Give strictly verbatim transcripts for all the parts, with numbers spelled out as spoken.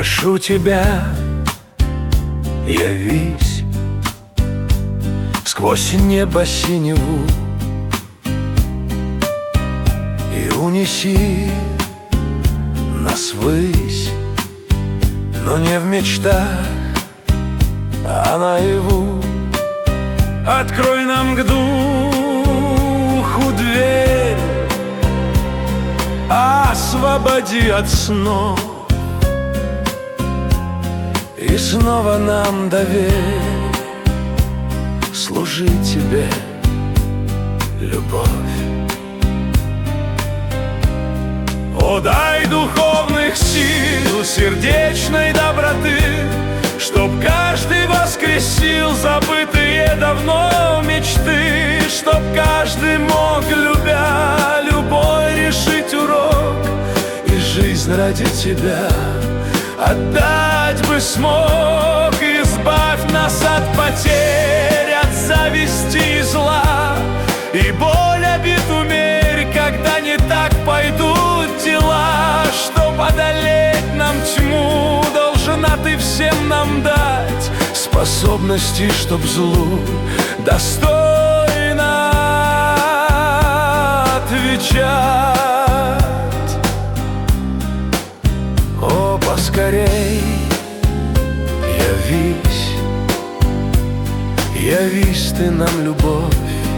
Прошу тебя, явись сквозь небо синеву и унеси нас ввысь, но не в мечтах, а наяву. Открой нам к духу дверь, освободи от снов и снова нам доверь служить тебе, любовь. О, дай духовных сил, сердечной доброты, чтоб каждый воскресил забытые давно мечты, чтоб каждый мог, любя, любой решить урок и жизнь ради тебя отдать бы смог. Избавь нас от потерь, от зависти и зла, и боль обид умерь, когда не так пойдут дела. Чтоб одолеть нам тьму, должна ты всем нам дать способности, чтоб злу достойно отвечать. О, поскорей явись, явись ты нам, любовь,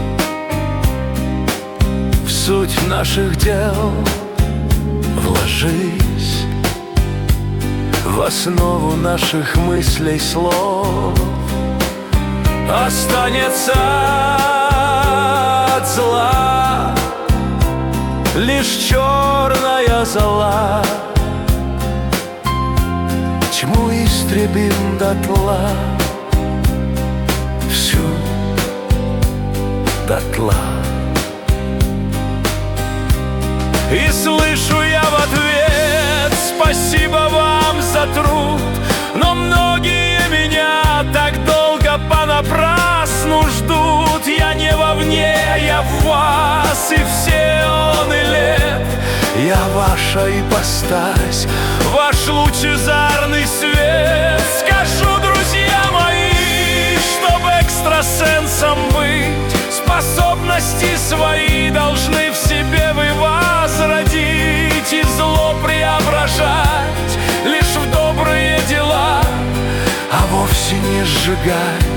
в суть наших дел вложись, в основу наших мыслей, слов. Останется от зла лишь черная зола, тьму истребим дотла, всю дотла. И слышу я в ответ: спасибо вам за труд, но многие меня так долго понапрасну ждут. Я не вовне, я в вас, и все он и лет. Я ваша ипостась, ваш лучезарный свет. Скажу, друзья мои, чтоб экстрасенсом быть, способности свои должны в себе вы возродить и зло преображать лишь в добрые дела, а вовсе не сжигать